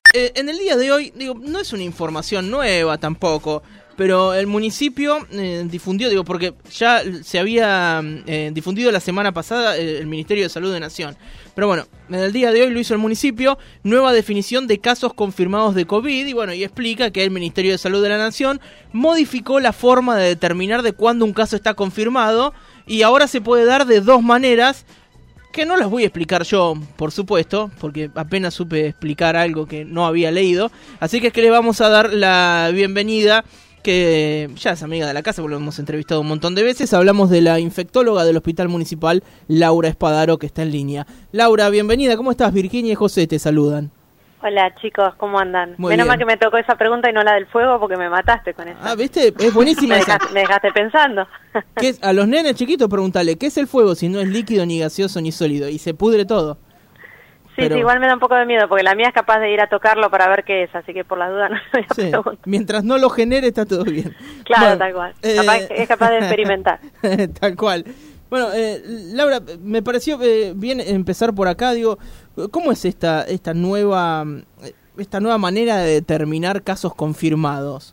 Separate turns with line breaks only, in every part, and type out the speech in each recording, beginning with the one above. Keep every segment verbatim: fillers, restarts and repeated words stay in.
Eh, en el día de hoy, digo, no es una información nueva tampoco, pero el municipio eh, difundió, digo, porque ya se había eh, difundido la semana pasada eh, el Ministerio de Salud de Nación. Pero bueno, en el día de hoy lo hizo el municipio, nueva definición de casos confirmados de COVID, y bueno, y explica que el Ministerio de Salud de la Nación modificó la forma de determinar de cuándo un caso está confirmado, y ahora se puede dar de dos maneras, que no las voy a explicar yo, por supuesto, porque apenas supe explicar algo que no había leído. Así que es que le vamos a dar la bienvenida, que ya es amiga de la casa, porque lo hemos entrevistado un montón de veces. Hablamos de la infectóloga del Hospital Municipal, Laura Espadaro, que está en línea. Laura, bienvenida, ¿cómo estás? Virginia y José te saludan.
Hola chicos, ¿cómo andan?
Muy
Menos
bien.
mal que me tocó esa pregunta y no la del fuego porque me mataste con eso.
Ah, ¿viste? Es buenísima
me,
esa.
dejaste, me dejaste pensando.
¿Qué es? A los nenes chiquitos preguntale, ¿qué es el fuego si no es líquido, ni gaseoso, ni sólido? Y se pudre todo.
Sí,
Pero...
sí, igual me da un poco de miedo porque la mía es capaz de ir a tocarlo para ver qué es, así que por las dudas no le voy a
Sí.
preguntar.
Mientras no lo genere está todo bien.
Claro,
Bueno,
tal cual.
eh...
Capaz, es capaz de experimentar.
Tal cual. Bueno, eh, Laura, me pareció eh, bien empezar por acá. Digo, ¿cómo es esta esta nueva esta nueva manera de determinar casos confirmados?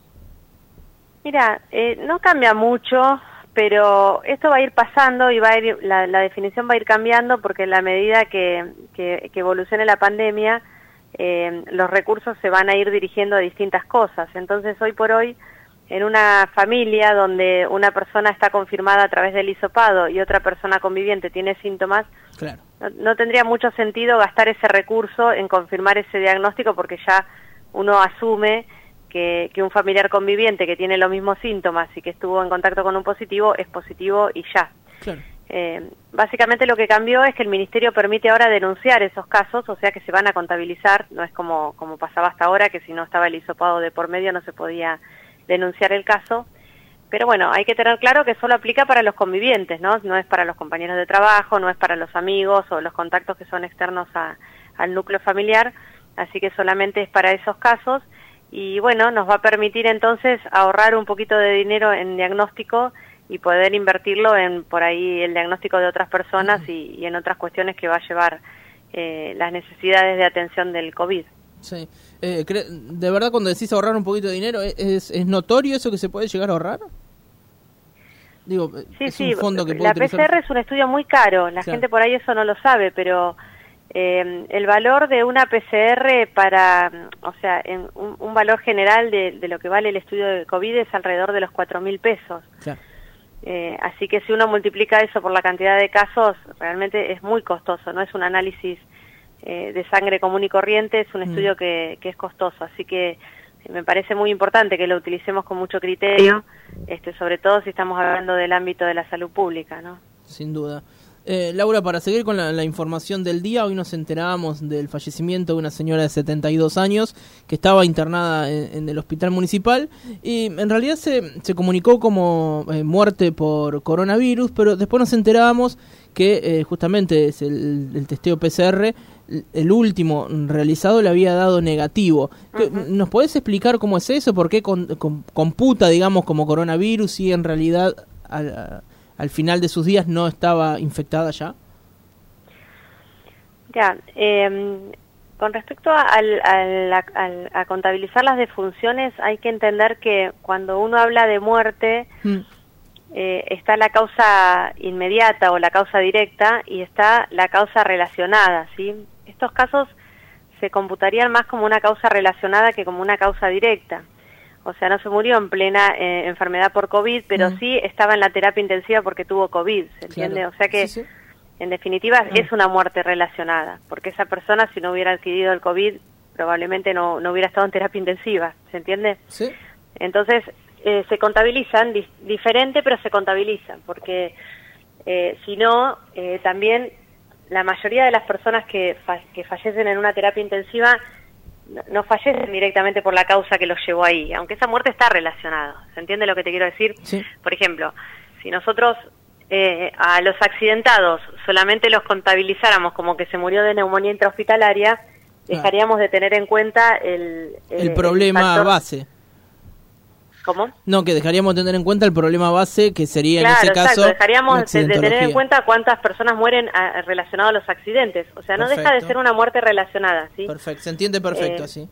Mira, eh, no cambia mucho, pero esto va a ir pasando y va a ir, la, la definición va a ir cambiando porque en la medida que, que, que evolucione la pandemia, eh, los recursos se van a ir dirigiendo a distintas cosas. Entonces, hoy por hoy, en una familia donde una persona está confirmada a través del hisopado y otra persona conviviente tiene síntomas,
Claro.
no, no tendría mucho sentido gastar ese recurso en confirmar ese diagnóstico porque ya uno asume que, que un familiar conviviente que tiene los mismos síntomas y que estuvo en contacto con un positivo es positivo y ya.
Claro.
Eh, básicamente lo que cambió es que el Ministerio permite ahora denunciar esos casos, o sea que se van a contabilizar, no es como, como pasaba hasta ahora, que si no estaba el hisopado de por medio no se podía denunciar el caso. Pero bueno, hay que tener claro que solo aplica para los convivientes, ¿no? No es para los compañeros de trabajo, no es para los amigos o los contactos que son externos a, al núcleo familiar, así que solamente es para esos casos. Y bueno, nos va a permitir entonces ahorrar un poquito de dinero en diagnóstico y poder invertirlo en por ahí el diagnóstico de otras personas y, y en otras cuestiones que va a llevar eh, las necesidades de atención del COVID.
Sí. Eh, ¿De verdad cuando decís ahorrar un poquito de dinero, es, es notorio eso que se puede llegar a ahorrar? Digo,
sí,
es
sí,
un fondo que puede
la
utilizar...
P C R es un estudio muy caro, la
Claro.
gente por ahí eso no lo sabe, pero eh, el valor de una P C R para, o sea, en un, un valor general de, de lo que vale el estudio de COVID es alrededor de los cuatro mil pesos.
Claro.
Eh, así que si uno multiplica eso por la cantidad de casos, realmente es muy costoso, no es un análisis eh, de sangre común y corriente, es un
Mm.
estudio que, que es costoso, así que eh, me parece muy importante que lo utilicemos con mucho criterio, este, sobre todo si estamos hablando del ámbito de la salud pública, ¿no?
Sin duda. Eh, Laura, para seguir con la, la información del día, hoy nos enterábamos del fallecimiento de una señora de setenta y dos años que estaba internada en, en el hospital municipal y en realidad se, se comunicó como eh, muerte por coronavirus, pero después nos enterábamos que eh, justamente es el, el testeo P C R, el último realizado le había dado negativo. Uh-huh. ¿Nos podés explicar cómo es eso? ¿Por qué con, con, computa, digamos, como coronavirus y en realidad... Al, al final de sus días no estaba infectada ya?
Ya, eh, con respecto a, al, al, al, a contabilizar las defunciones, hay que entender que cuando uno habla de muerte, mm. eh, está la causa inmediata o la causa directa y está la causa relacionada, ¿sí? Estos casos se computarían más como una causa relacionada que como una causa directa. O sea, no se murió en plena eh, enfermedad por COVID, pero mm. sí estaba en la terapia intensiva porque tuvo COVID, ¿se entiende? Claro. O sea que, sí, sí. en definitiva, mm. es una muerte relacionada, porque esa persona, si no hubiera adquirido el COVID, probablemente no, no hubiera estado en terapia intensiva, ¿se entiende?
Sí.
Entonces, eh, se contabilizan, di diferente, pero se contabilizan, porque eh, si no, eh, también la mayoría de las personas que, fa que fallecen en una terapia intensiva no fallecen directamente por la causa que los llevó ahí, aunque esa muerte está relacionada. ¿Se entiende lo que te quiero decir?
Sí.
Por ejemplo, si nosotros eh, a los accidentados solamente los contabilizáramos como que se murió de neumonía intrahospitalaria, dejaríamos ah. de tener en cuenta el...
El, el problema el factor... base.
¿Cómo?
No, que dejaríamos de tener en cuenta el problema base, que sería
claro,
en ese
exacto,
caso...
dejaríamos de, de tener en cuenta cuántas personas mueren relacionadas a los accidentes. O sea, no perfecto. Deja de ser una muerte relacionada, ¿sí?
Perfecto, se entiende perfecto,
eh,
sí.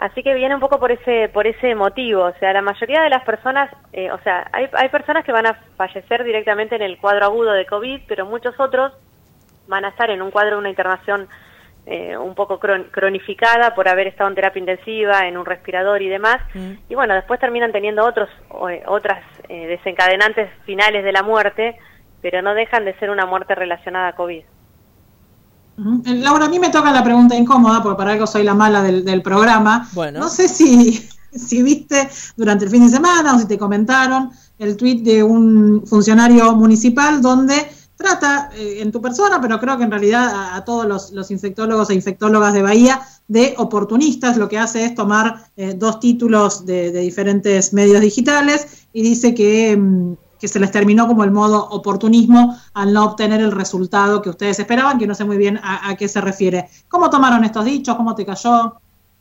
Así que viene un poco por ese por ese motivo, o sea, la mayoría de las personas, eh, o sea, hay, hay personas que van a fallecer directamente en el cuadro agudo de COVID, pero muchos otros van a estar en un cuadro de una internación eh, un poco cron cronificada por haber estado en terapia intensiva, en un respirador y demás, mm. y bueno, después terminan teniendo otros eh, otras eh, desencadenantes finales de la muerte, pero no dejan de ser una muerte relacionada a COVID.
Laura, a mí me toca la pregunta incómoda, porque para algo soy la mala del, del programa.
Bueno.
No sé si, si viste durante el fin de semana o si te comentaron el tuit de un funcionario municipal donde trata, eh, en tu persona, pero creo que en realidad a, a todos los, los infectólogos e infectólogas de Bahía, de oportunistas. Lo que hace es tomar eh, dos títulos de, de diferentes medios digitales y dice que... Mm, que se les terminó como el modo oportunismo al no obtener el resultado que ustedes esperaban, que no sé muy bien a, a qué se refiere. ¿Cómo tomaron estos dichos? ¿Cómo te cayó?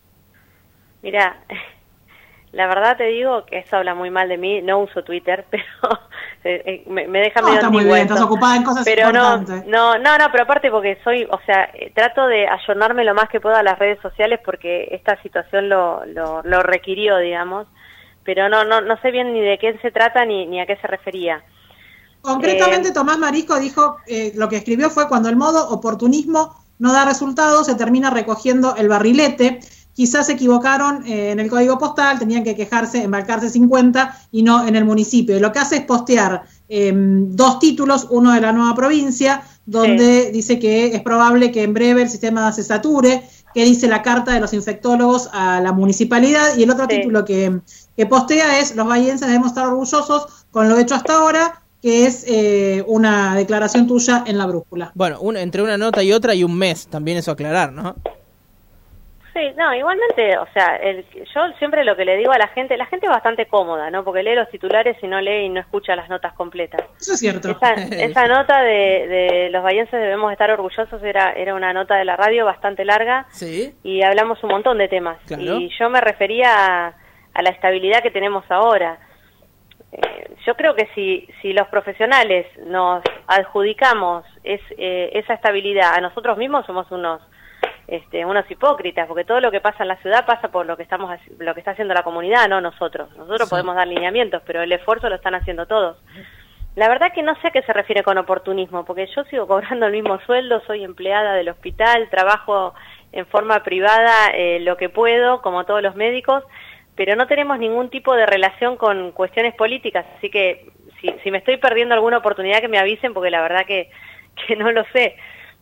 Mira, la verdad te digo que eso habla muy mal de mí. No uso Twitter, pero eh, me, me deja
no,
medio
está muy bien, estás ocupada en cosas
pero
importantes.
No, no, no, no, pero aparte porque soy, o sea, eh, trato de ayornarme lo más que puedo a las redes sociales porque esta situación lo, lo, lo requirió, digamos. Pero no no no sé bien ni de qué se trata ni, ni a qué se refería.
Concretamente, eh, Tomás Marisco dijo, eh, lo que escribió fue: cuando el modo oportunismo no da resultados, se termina recogiendo el barrilete. Quizás se equivocaron eh, en el código postal, tenían que quejarse, embarcarse cincuenta y no en el municipio. Y lo que hace es postear eh, dos títulos, uno de la nueva provincia, donde sí. dice que es probable que en breve el sistema se sature, que dice la carta de los infectólogos a la municipalidad, y el otro sí. título que, que postea es: los bahienses debemos estar orgullosos con lo hecho hasta ahora, que es eh, una declaración tuya en La Brújula.
Bueno, un, entre una nota y otra y un mes, también eso aclarar, ¿no?
Sí, no, igualmente, o sea, el, yo siempre lo que le digo a la gente, la gente es bastante cómoda, ¿no? Porque lee los titulares y no lee y no escucha las notas completas.
Eso es cierto.
Esa, esa nota de, de los bahienses debemos estar orgullosos era era una nota de la radio bastante larga.
Sí.
Y hablamos un montón de temas.
Claro.
Y yo me refería a, a la estabilidad que tenemos ahora. Eh, yo creo que si si los profesionales nos adjudicamos es, eh, esa estabilidad a nosotros mismos, somos unos Este, unos hipócritas, porque todo lo que pasa en la ciudad pasa por lo que estamos lo que está haciendo la comunidad, no nosotros. Nosotros sí. podemos dar lineamientos, pero el esfuerzo lo están haciendo todos. La verdad que no sé a qué se refiere con oportunismo, porque yo sigo cobrando el mismo sueldo, soy empleada del hospital, trabajo en forma privada eh, lo que puedo, como todos los médicos, pero no tenemos ningún tipo de relación con cuestiones políticas, así que si, si me estoy perdiendo alguna oportunidad que me avisen, porque la verdad que, que no lo sé.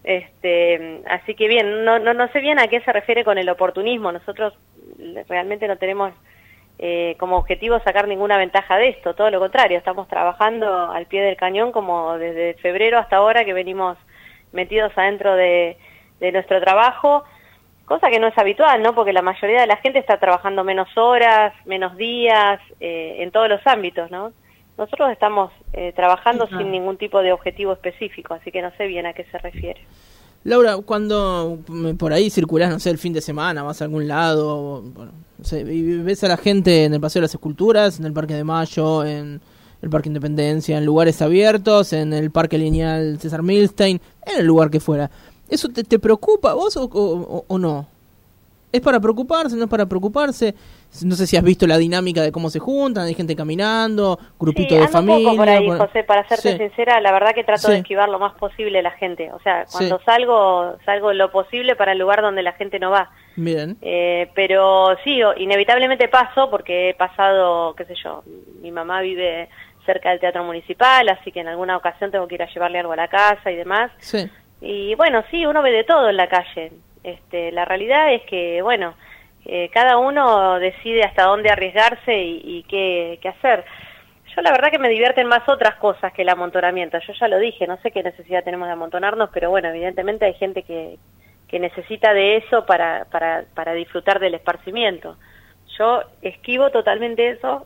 Este, así que bien, no, no, no sé bien a qué se refiere con el oportunismo. Nosotros realmente no tenemos eh, como objetivo sacar ninguna ventaja de esto, todo lo contrario, estamos trabajando al pie del cañón como desde febrero hasta ahora que venimos metidos adentro de, de nuestro trabajo, cosa que no es habitual, ¿no? Porque la mayoría de la gente está trabajando menos horas, menos días, eh, en todos los ámbitos, ¿no? Nosotros estamos eh, trabajando sí, claro. sin ningún tipo de objetivo específico, así que no sé bien a qué se refiere.
Laura, cuando por ahí circulás, no sé, el fin de semana, vas a algún lado, bueno, no sé, y ves a la gente en el Paseo de las Esculturas, en el Parque de Mayo, en el Parque Independencia, en lugares abiertos, en el Parque Lineal César Milstein, en el lugar que fuera, ¿eso te, te preocupa vos o, o, o no? ¿Es para preocuparse? ¿No es para preocuparse? No sé si has visto la dinámica de cómo se juntan, hay gente caminando, grupito
sí,
de familia.
Un poco por ahí,
por...
José, para serte sí. sincera, la verdad que trato
sí.
de esquivar lo más posible la gente. O sea, cuando
sí.
salgo, salgo lo posible para el lugar donde la gente no va.
Bien.
Eh, pero sí, inevitablemente paso, porque he pasado, qué sé yo, mi mamá vive cerca del Teatro Municipal, así que en alguna ocasión tengo que ir a llevarle algo a la casa y demás.
Sí.
Y bueno, sí, uno ve de todo en la calle. Este, la realidad es que, bueno, eh, cada uno decide hasta dónde arriesgarse y, y qué, qué hacer. Yo la verdad que me divierten más otras cosas que el amontonamiento. Yo ya lo dije, no sé qué necesidad tenemos de amontonarnos, pero bueno, evidentemente hay gente que, que necesita de eso para, para, para disfrutar del esparcimiento. Yo esquivo totalmente eso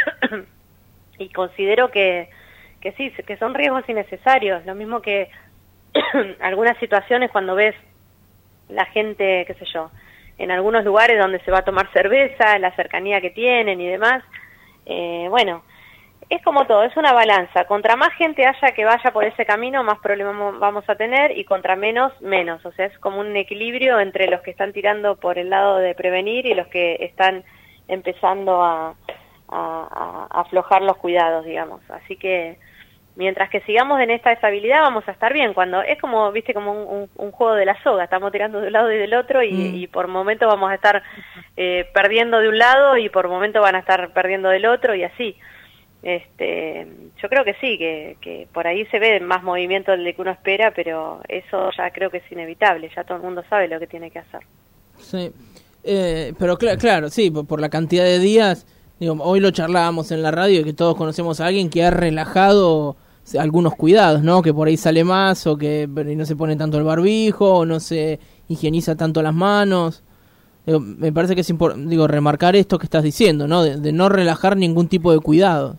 y considero que, que sí, que son riesgos innecesarios. Lo mismo que algunas situaciones cuando ves la gente, qué sé yo, en algunos lugares donde se va a tomar cerveza, la cercanía que tienen y demás, eh, bueno, Es como todo, es una balanza. Contra más gente haya que vaya por ese camino, más problemas vamos a tener, y contra menos, menos. O sea, es como un equilibrio entre los que están tirando por el lado de prevenir y los que están empezando a, a, a aflojar los cuidados, digamos. Así que mientras que sigamos en esta estabilidad vamos a estar bien. Cuando es como, viste, como un, un, un juego de la soga, estamos tirando de un lado y del otro, y, mm. y por momento vamos a estar eh, perdiendo de un lado y por momento van a estar perdiendo del otro, y así. Este, yo creo que sí, que, que por ahí se ve más movimiento del que uno espera, pero eso ya creo que es inevitable, ya todo el mundo sabe lo que tiene que hacer.
Sí, eh, pero cl- claro, sí, por, por la cantidad de días, digo, hoy lo charlábamos en la radio, que todos conocemos a alguien que ha relajado algunos cuidados, ¿no? Que por ahí sale más, o que no se pone tanto el barbijo, o no se higieniza tanto las manos. Digo, me parece que es importante, digo, remarcar esto que estás diciendo, ¿no? De, de no relajar ningún tipo de cuidado.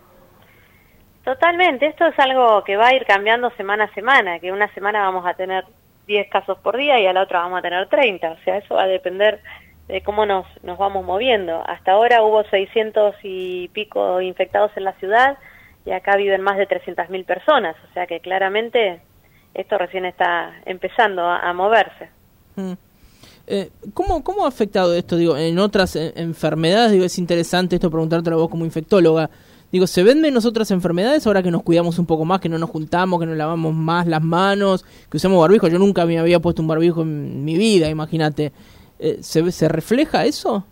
Totalmente, esto es algo que va a ir cambiando semana a semana, que una semana vamos a tener diez casos por día y a la otra vamos a tener treinta, o sea, eso va a depender de cómo nos, nos vamos moviendo. Hasta ahora hubo seiscientos y pico infectados en la ciudad, y acá viven más de trescientas mil personas, o sea que claramente esto recién está empezando a, a moverse.
Mm. Eh, ¿cómo, ¿Cómo ha afectado esto, digo, en otras eh, enfermedades? Digo, es interesante esto preguntártelo a vos como infectóloga. Digo, ¿se ven menos otras enfermedades ahora que nos cuidamos un poco más, que no nos juntamos, que nos lavamos más las manos, que usamos barbijo? Yo nunca me había puesto un barbijo en mi vida, imagínate. Eh, ¿se, ¿Se refleja eso?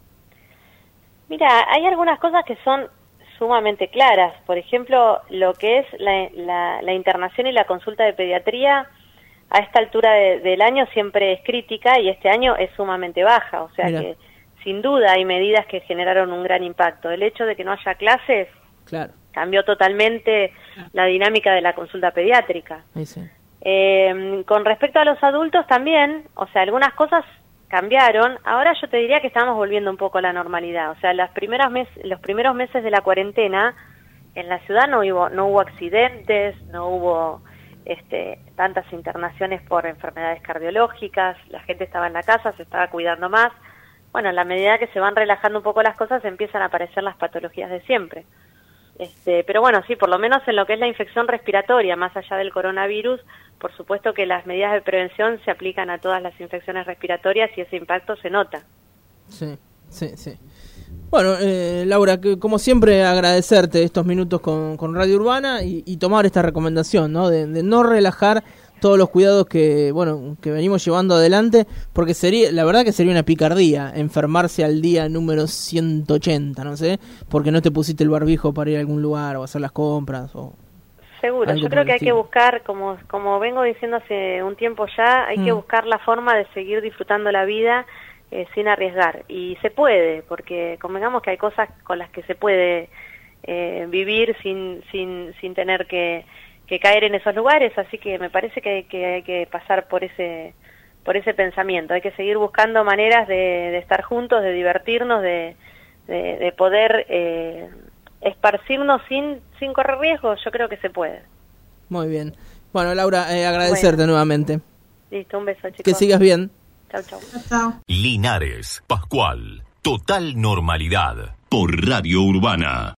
Mira, hay algunas cosas que son sumamente claras. Por ejemplo, lo que es la, la, la internación y la consulta de pediatría a esta altura de, del año siempre es crítica, y este año es sumamente baja. O sea Mira. que sin duda hay medidas que generaron un gran impacto. El hecho de que no haya clases
claro.
cambió totalmente la dinámica de la consulta pediátrica.
Sí.
Eh, con respecto a los adultos también, o sea, algunas cosas cambiaron. Ahora yo te diría que estamos volviendo un poco a la normalidad. O sea, las primeras mes, los primeros meses de la cuarentena en la ciudad no hubo, no hubo accidentes, no hubo este, tantas internaciones por enfermedades cardiológicas, la gente estaba en la casa, se estaba cuidando más. Bueno, a la medida que se van relajando un poco las cosas, empiezan a aparecer las patologías de siempre. Este, pero bueno, sí, por lo menos en lo que es la infección respiratoria, más allá del coronavirus, por supuesto que las medidas de prevención se aplican a todas las infecciones respiratorias, y ese impacto se nota.
Sí, sí, sí. Bueno, eh, Laura, que, como siempre, agradecerte estos minutos con, con Radio Urbana y, y tomar esta recomendación, ¿no? De, de no relajar todos los cuidados que, bueno, que venimos llevando adelante, porque sería, la verdad que sería una picardía enfermarse al día número ciento ochenta, no sé, porque no te pusiste el barbijo para ir a algún lugar o hacer las compras o
seguro. Yo creo que hay que buscar, como como vengo diciendo hace un tiempo ya, hay mm. que buscar la forma de seguir disfrutando la vida eh, sin arriesgar, y se puede, porque convengamos que hay cosas con las que se puede eh, vivir sin sin sin tener que que caer en esos lugares, así que me parece que hay que, hay que pasar por ese por ese pensamiento, hay que seguir buscando maneras de, de estar juntos, de divertirnos, de, de, de poder eh, esparcirnos sin sin correr riesgos. Yo creo que se puede.
Muy bien. Bueno, Laura, eh, agradecerte bueno. nuevamente.
Listo, un beso, chicos.
Que sigas bien.
Chau, chau.
Chau.
Linares, Pascual, total normalidad por Radio Urbana.